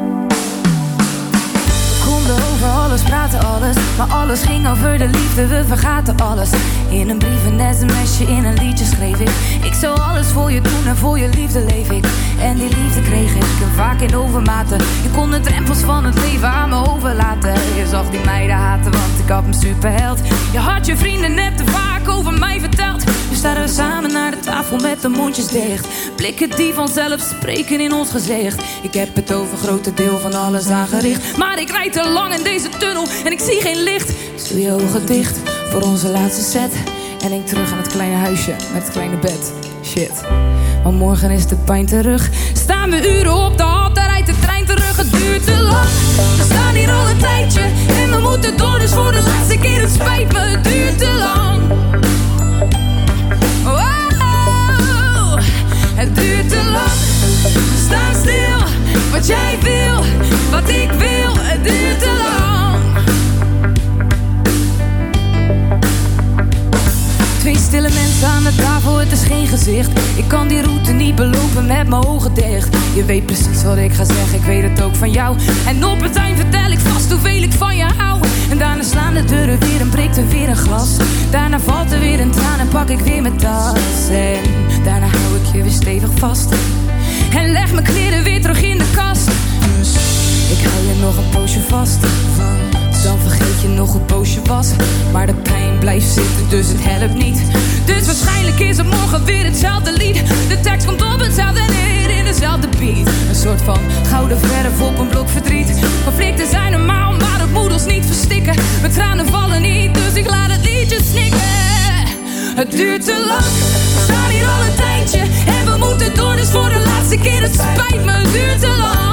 We konden over alles praten, alles. Maar alles ging over de liefde, we vergaten alles. In een brief, een sms'je, in een liedje schreef ik. Ik zou alles voor je doen en voor je liefde leef ik. En die liefde kreeg ik en vaak in overmaten. Je kon de drempels van het leven aan me overlaten. Je zag die meiden haten, want ik had me superheld. Je had je vrienden net te vaak over mij verteld. Nu staan we samen naar de tafel met de mondjes dicht. Blikken die vanzelf spreken in ons gezicht. Ik heb het over grote deel van alles aangericht. Maar ik rijd te lang in deze tunnel en ik zie geen licht. Dus doe je ogen dicht voor onze laatste set. En denk terug aan het kleine huisje met het kleine bed. Shit. Maar morgen is de pijn terug. Staan we uren op de hal, daar rijdt de trein terug. Het duurt te lang. We staan hier al een tijdje en we moeten door, dus voor de laatste keer, het spijt me. Het duurt te lang. Wow, het duurt te lang. Sta stil, wat jij wil, wat ik wil. Het duurt te lang. Twee stille mensen aan de tafel, het is geen gezicht. Ik kan die route niet belopen met mijn ogen dicht. Je weet precies wat ik ga zeggen, ik weet het ook van jou. En op het eind vertel ik vast hoeveel ik van je hou. En daarna slaan de deuren weer en breekt er weer een glas. Daarna valt er weer een traan en pak ik weer mijn tas. En daarna hou ik je weer stevig vast. En leg mijn kleren weer terug in de kast. Dus ik hou je nog een poosje vast. Dan vergeet je nog hoe boos je was. Maar de pijn blijft zitten, dus het helpt niet. Dus waarschijnlijk is het morgen weer hetzelfde lied. De tekst komt op hetzelfde neer in dezelfde beat. Een soort van gouden verf op een blok verdriet. Conflicten zijn normaal, maar het moet ons niet verstikken. Mijn tranen vallen niet, dus ik laat het liedje snikken. Het duurt te lang, we staan hier al een tijdje. En we moeten door, dus voor de laatste keer, het spijt me. Het duurt te lang.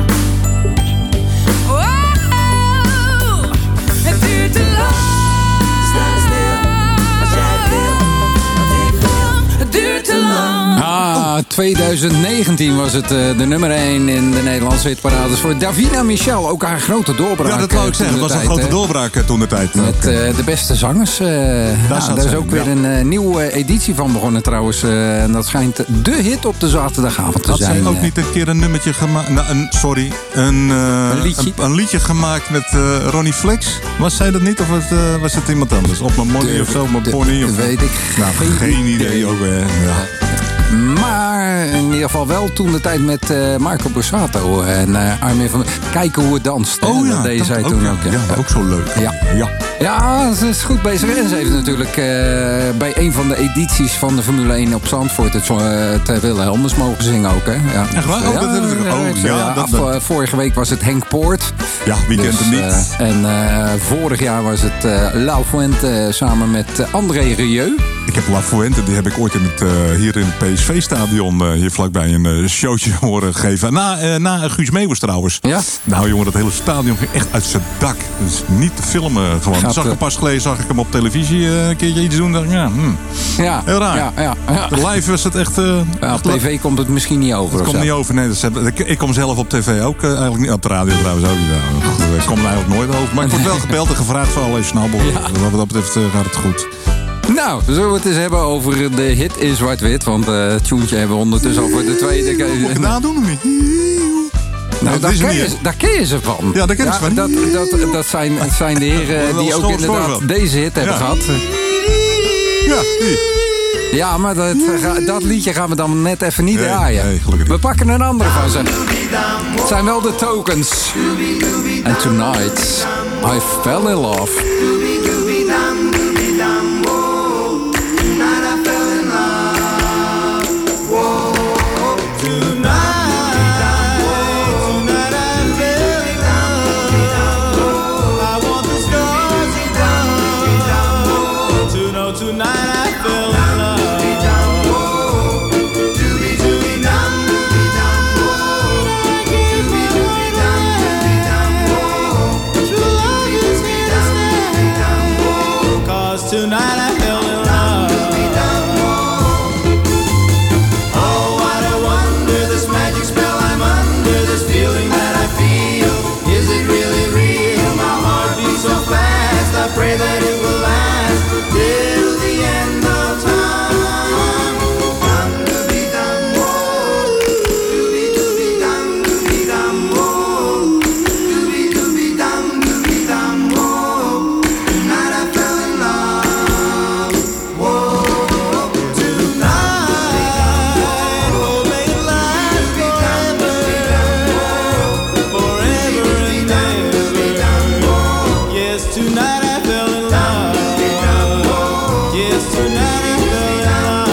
Het duurt te lang. Sta stil, wat jij wil, wat ik wil. Het duurt te lang. Ah, twintig negentien was het uh, de nummer één in de Nederlandse hitparades voor Davina Michel. Ook haar grote doorbraak. Ja, dat wou ik zeggen. Het was een grote doorbraak toen de tijd. Met uh, de beste zangers. Uh, daar ja, is ook weer ja. een uh, nieuwe editie van begonnen trouwens. Uh, en dat schijnt de hit op de zaterdagavond te Had zijn. Had zij ook niet een keer een nummertje gemaakt? Nou, een, sorry. Een, uh, een, liedje? Een, een liedje gemaakt met uh, Ronnie Flex. Was zij dat niet? Of was, uh, was het iemand anders? Op mijn money de, of zo? Mijn de, pony? Of, weet ik. Nou, geen, geen idee. idee ook. Uh, ja. Maar in ieder geval wel toen de tijd met uh, Marco Borsato en uh, Armin van... Kijken hoe het danst. Oh hè? ja, dat deed zij ook, toen ja. ook. Ja. Ja, ook zo leuk. Ja, ja. ja ze is goed bezig. En ze heeft natuurlijk uh, bij een van de edities van de Formule één op Zandvoort... het uh, ter Wilhelmus mogen zingen ook. Hè? Ja. Echt waar? Dus, oh, ja, dat hebben we oh, ja, ja, dat, af, dat. Vorige week was het Henk Poort. Ja, wie dus, kent hem niet? Uh, en uh, vorig jaar was het uh, La Fuente uh, samen met uh, André Rieu. Ik heb La Fuente, die heb ik ooit in het, uh, hier in het P S V-stadion... Uh, hier vlakbij een uh, showtje horen geven. Na, uh, na Guus Meeuwis trouwens. Ja? Nou jongen, dat hele stadion ging echt uit zijn dak. Dat is niet te filmen gewoon. Gaat, zag ik pas geleden, zag ik hem op televisie uh, een keertje iets doen. Dacht ik, ja, hmm. ja, heel raar. Ja, ja, ja. Live was het echt... Uh, ja, op tv la- komt het misschien niet over. Het komt zo. niet over, nee. Dat is, ik kom zelf op tv ook, uh, eigenlijk niet. Op de radio trouwens ook niet. Nou, ik kom er eigenlijk nooit over. Maar ik word wel gebeld en gevraagd voor allerlei snabbel. Ja. Wat dat betreft uh, gaat het goed. Nou, zullen we het eens hebben over de hit in zwart-wit? Want uh, het tuentje hebben we ondertussen al voor de tweede keer. Moet ik nadoen of niet? Nou, daar, ken je, daar ken je ze van. Ja, daar ken je ze van. Dat, dat, dat zijn, zijn de heren die ook inderdaad deze hit hebben ja. gehad. Ja, die. Ja, maar dat, dat liedje gaan we dan net even niet nee, draaien. Nee, gelukkig we niet. pakken een andere van ze. Het zijn wel de Tokens. And Tonight, I Fell in Love. Tonight I fell in love. Oh, what a wonder, this magic spell I'm under, this feeling that I feel. Is it really real? My heart beats so fast, I pray that it will last till the end of time. Dum dooby dum whoa, dooby dooby dum dooby dum whoa, dooby dooby dum dooby dum whoa. Tonight I fell in love. Tonight I fell in love. Yes, tonight I fell in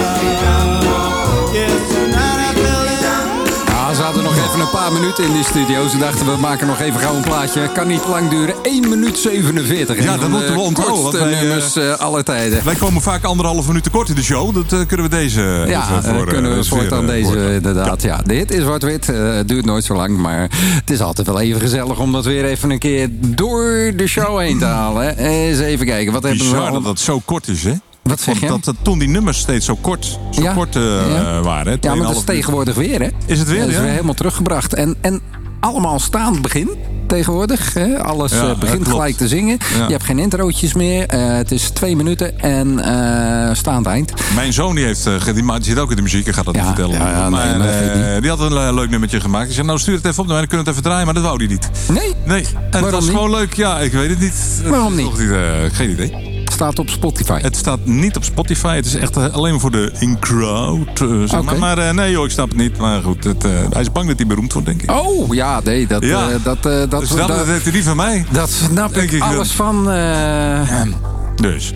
love. Yes, tonight I fell in love. Ja, ze hadden nog even een paar minuten in die studio. Ze dachten, we maken nog even gauw een plaatje. Kan niet lang duren. één minuut zevenenveertig. Ja, dat moeten we onthouden. Kortste Wij, nummers uh, aller tijden. Wij komen vaak anderhalf minuut tekort in de show. Dat uh, kunnen we deze... Ja, voor, uh, kunnen we voortaan uh, deze voortaan. inderdaad. Ja. De hit is zwart-wit. Uh, duurt nooit zo lang. Maar het is altijd wel even gezellig om dat weer even een keer door de show heen te halen. Eens even kijken. Wat hebben we Bizar al... dat dat zo kort is, hè? Wat zeg je? Dat, dat toen die nummers steeds zo kort, zo Ja, kort uh, ja. waren. Hè? Ja, maar dat is tegenwoordig weer, hè? Is het weer, Dat is ja? weer helemaal teruggebracht. En, en allemaal staand begin tegenwoordig. Hè? Alles Ja, uh, begint klopt. gelijk te zingen. Ja. Je hebt geen introotjes meer. Uh, het is twee minuten en uh, staand eind. Mijn zoon die heeft, uh, die, die zit ook in de muziek, ik ga dat Ja, niet vertellen. ja, ja, maar nee, maar dat geeft uh, die had een uh, leuk nummertje gemaakt. Ik zei, nou stuur het even op, nou, dan kunnen we het even draaien, maar dat wou hij niet. Nee? Nee, en het Waarom was niet? gewoon leuk. Ja, ik weet het niet. Waarom niet? Nog niet uh, geen idee. Het staat op Spotify. Het staat niet op Spotify. Het is echt uh, alleen voor de in-crowd. Uh, zeg Oké. maar maar uh, nee joh, ik snap het niet. Maar goed, het, uh, hij is bang dat hij beroemd wordt, denk ik. Oh, ja, nee, dat... Ja. Uh, dat, uh, dat, Dus dat, dat, dat heeft hij niet van mij. dat snap Denk ik ik alles van. Uh, Dus.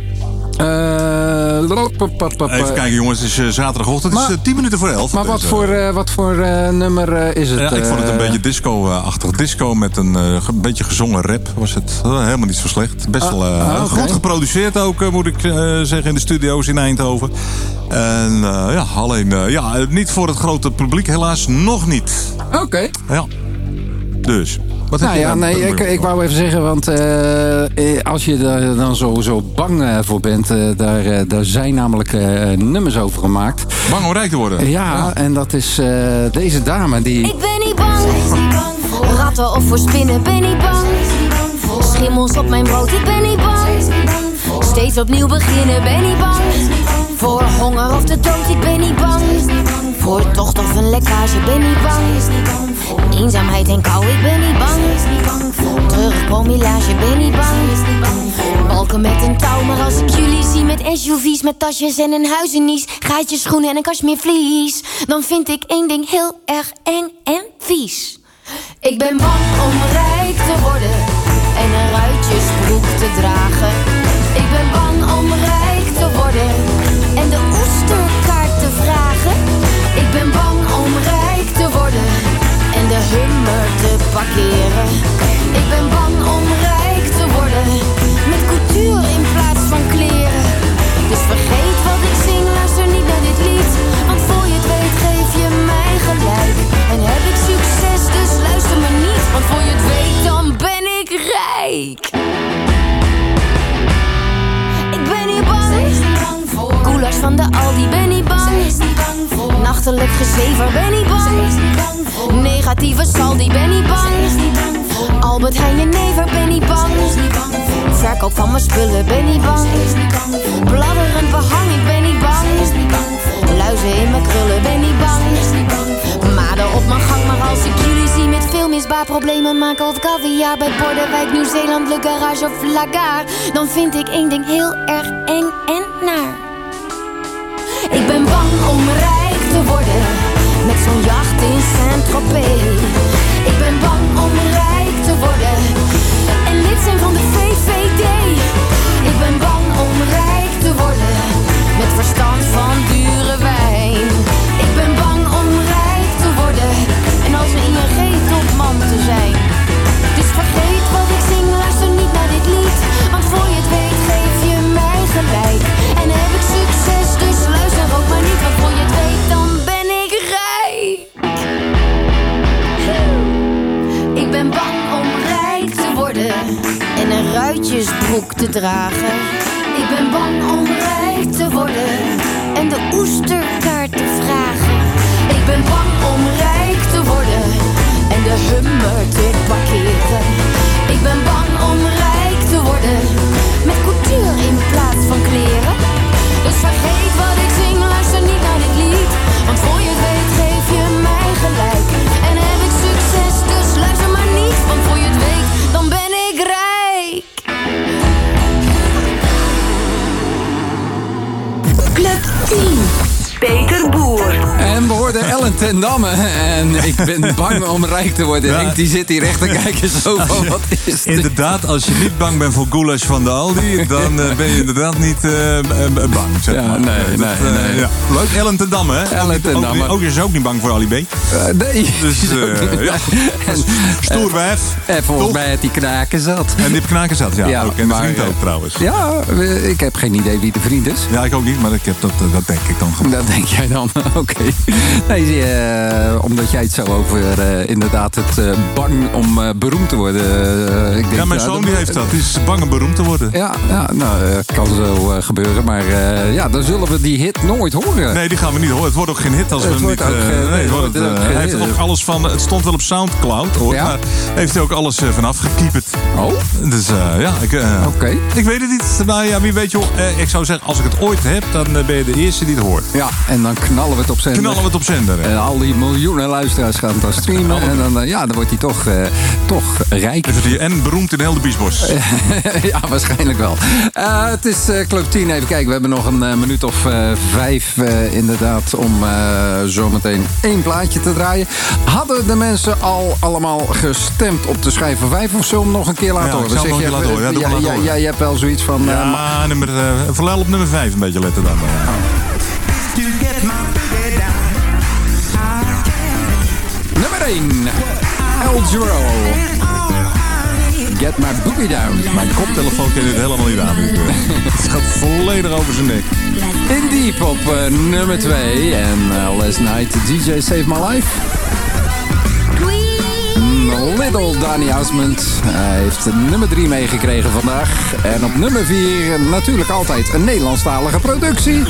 Uh, Even kijken jongens, het is uh, zaterdagochtend. Het is uh, tien minuten voor elf. Maar wat dus, voor, uh, wat voor uh, nummer uh, is het? Ja, ik vond het een uh, beetje disco-achtig. Disco met een uh, een beetje gezongen rap was het. Uh, helemaal niet zo slecht. Best wel uh, ah, okay. goed geproduceerd ook, uh, moet ik uh, zeggen, in de studio's in Eindhoven. En uh, ja, alleen uh, ja, niet voor het grote publiek helaas nog niet. Oké. Okay. Ja. Dus... Wat nou heb je ja, dan? nee, ik, ik wou even zeggen, want uh, als je daar dan zo, zo bang uh, voor bent, uh, daar, uh, daar zijn namelijk uh, nummers over gemaakt. Bang om rijk te worden? Uh, ja, ja, en dat is uh, deze dame die... Ik ben niet bang voor ratten of voor spinnen, ben niet bang. Schimmels op mijn brood, ik ben niet bang. Steeds opnieuw beginnen, ben niet bang. Voor honger of de dood, ik ben niet bang. Voor tocht of een lekkage, ben niet bang. Eenzaamheid en kou, ik ben niet bang. Treurig promillage, ben niet bang. Balken met een touw, maar als ik jullie zie met S U V's, met tasjes en een huizennies, gaatjes, schoenen en een kashmirvlies, dan vind ik één ding heel erg eng en vies. Ik ben bang om rijk te worden en een ruitjesbroek te dragen. Ik ben bang om rijk te worden en de oesterkaart te vragen. Ik ben bang om rijk te worden en de hummer te parkeren. Ik ben bang om rijk te worden met couture in plaats van kleren. Dus vergeet wat ik zing, luister niet naar dit lied, want voor je het weet geef je mij gelijk. En heb ik succes, dus luister me niet, want voor je het weet dan ben ik rijk. Ik ben niet bang voor koelers van de Aldi, ben niet bang. Nachtelijk gezever, ben niet bang. Negatieve saldi, ben niet bang. Albert Heijn en Never, ben niet bang. Verkoop van mijn spullen, ben niet bang. Bladderend behang, ik ben niet bang. Luizen in mijn krullen, ben niet bang. Maden op mijn gang, maar als ik jullie zie met veel misbaarproblemen maken of caviar bij Bordewijk, Nieuw-Zeeland, Le Garage of La Gare, dan vind ik één ding heel erg eng en naar. bang om rijk te worden, met zo'n jacht in Saint-Tropez. Ik ben bang om rijk te worden en lid zijn van de V V D. Ik ben bang om rijk te worden, met verstand van dure wijn. Ik ben bang om rijk te worden en als een I N G-topman te zijn. Dus vergeet wat ik zing, luister niet naar dit lied, want voor je het weet geef je mij gelijk. En heb ik succes, dus luister ook maar niet, want voor je het weet dan ben ik rijk. Ik ben bang om rijk te worden en een ruitjesbroek te dragen. Ik ben bang om rijk te worden en de oesterkaart te vragen. Ik ben bang om rijk te worden en de Hummer te parkeren. Ik ben bang om rijk te worden, met couture in plaats van kleren. Dus vergeet wat ik zing, luister niet naar dit lied, want voor je het weet geef je mij gelijk. En heb ik succes, dus luister maar niet, want voor je het weet dan ben ik rijk. Club tien. Peter Boer. En we hoorden Ellen ten Damme. En ik ben bang om rijk te worden. Ja. Henk, die zit hier echt te kijken zo van, wat is dit? Inderdaad, als je niet bang bent voor goulash van de Aldi, dan uh, ben je inderdaad niet uh, bang, zeg ja, maar. Nee, nee, dat, uh, nee. Ja. Leuk, Ellen ten Damme, hè? Ellen ten Damme. Ook, ook is ook niet bang voor Ali B. Uh, nee. Dus, uh, ja. Stoer wijf. En volgens mij heeft die knaken zat. En die heeft knaken zat, ja. ja ook. En de maar, vriend ook, trouwens. Ja, ik heb geen idee wie de vriend is. Ja, ik ook niet, maar ik heb dat, dat denk ik dan gewoon. Dat denk jij dan, oké. Okay. Nee, uh, omdat jij het zo over uh, inderdaad het uh, bang om uh, beroemd te worden. Uh, ik denk, ja, mijn zoon die heeft dat. Die is bang om beroemd te worden. Ja, ja nou, uh, kan zo uh, gebeuren. Maar uh, ja, dan zullen we die hit nooit horen. Nee, die gaan we niet horen. Het wordt ook geen hit als het we niet... Uh, ook, nee, het wordt, uh, hij heeft ook alles van... Het stond wel op Soundcloud, hoor. Ja? Maar heeft hij ook alles uh, vanaf gekieperd. Oh? Dus uh, ja, ik... Uh, Oké. Okay. Ik weet het niet. Nou ja, wie weet je... Uh, ik zou zeggen, als ik het ooit heb, dan uh, ben je de eerste die het hoort. Ja, en dan knallen we het op zender. Knallen we het op zender. En al die miljoenen luisteraars gaan het dan streamen. Oh. En dan, uh, ja, dan wordt hij toch, uh, toch rijk. En beroemd in heel de Biesbos. Ja, waarschijnlijk wel. Uh, het is uh, Club tien. Even kijken, we hebben nog een uh, minuut of uh, vijf uh, inderdaad om uh, zometeen één plaatje te draaien. Hadden de mensen al allemaal gestemd op de schijf van vijf of zullen we hem nog een keer laten ja, horen? Ik zal nog een keer laten horen. Ja, doe ja, maar ja, ja, je hebt wel zoiets van... Uh, ja, ma- nummer, uh, vooral op nummer vijf een beetje letten dan. Ja. Nummer één. El Giro. Get my boogie down. Mijn koptelefoon kan dit helemaal niet aan. Het gaat volledig over zijn nek. In Deep op uh, nummer twee. En uh, last night D J Saved My Life. Little Danny Osmond. Hij heeft nummer drie meegekregen vandaag. En op nummer vier natuurlijk altijd een Nederlandstalige productie.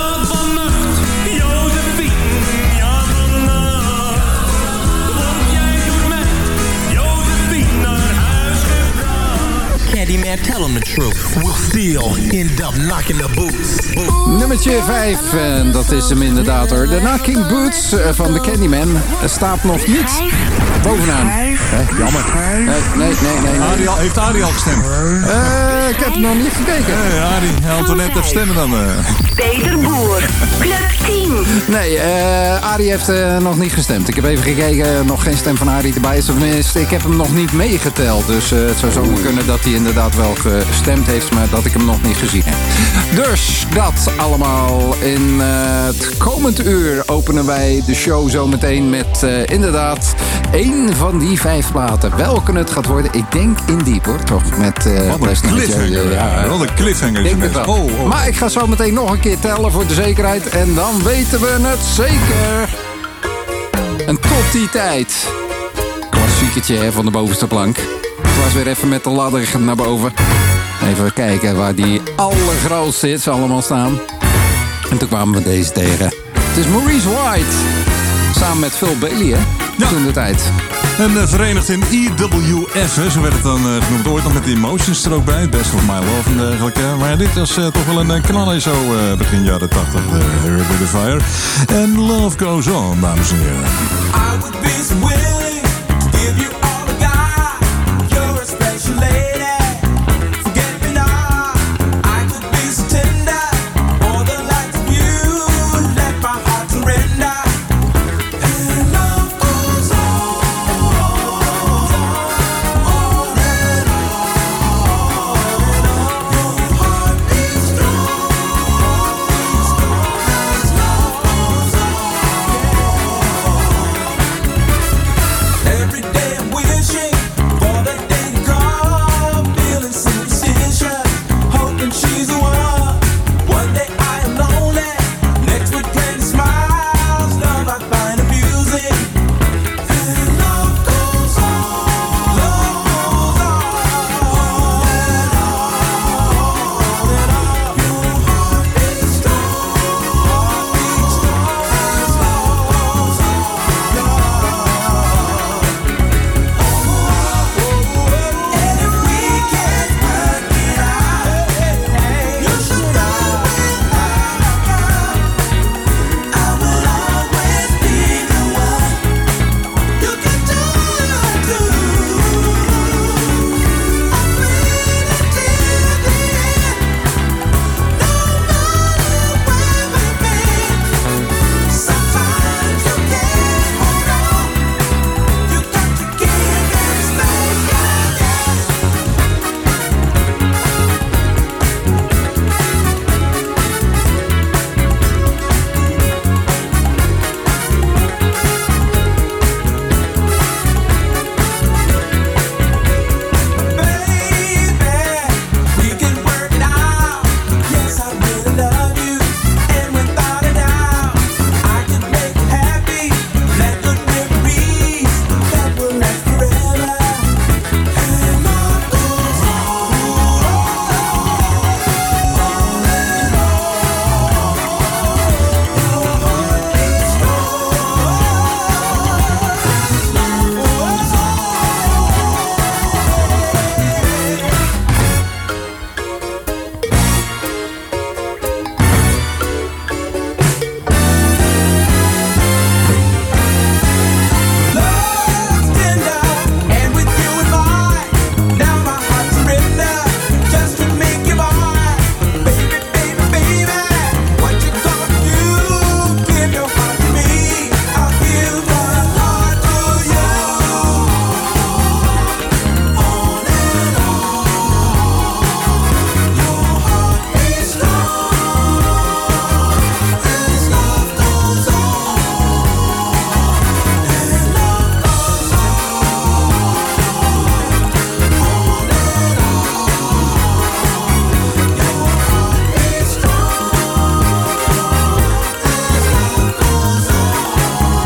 Candyman, tell him the truth. We'll still end up knocking the boots. Nummertje vijf, en dat is hem inderdaad hoor. De Knocking Boots van de Candyman staat nog niet bovenaan. Eh, jammer. Nee, nee, nee. nee, nee. Arie al, heeft Arie al gestemd? Uh, ik heb nog niet gekeken. Hey, Arie, Antoinette heeft stemmen dan. Uh. Peter Boer, Club tien. Nee, uh, Arie heeft uh, nog niet gestemd. Ik heb even gekeken, nog geen stem van Arie erbij. Tenminste, ik heb hem nog niet meegeteld. Dus uh, het zou zomaar kunnen dat hij inderdaad wel gestemd heeft, maar dat ik hem nog niet gezien heb. Dus dat allemaal. In uh, het komend uur openen wij de show zometeen met uh, inderdaad één van die vijf platen. Welke het gaat worden, ik denk In Deep hoor, toch? Met uh, Wat een cliffhanger. Ja, ja. Wat een cliffhanger. Denk het wel. Oh, oh. Maar ik ga zo meteen nog een keer tellen voor de zekerheid en dan weten we het zeker. En tot die tijd. Klassieketje hè, van de bovenste plank. Ik was weer even met de ladder naar boven. Even kijken waar die allergrootste hits allemaal staan. En toen kwamen we deze tegen. Het is Maurice White. Samen met Phil Bailey, hè? Ja. Toen de tijd. En uh, verenigd in E W F, hè, zo werd het dan uh, genoemd. Ooit nog met de Emotions er ook bij. Best of My Love en dergelijke. Maar dit was uh, toch wel een uh, knaller zo uh, begin jaren tachtig. Uh, Earth, Wind and Fire. En Love Goes On, dames en heren. I would be willing to give you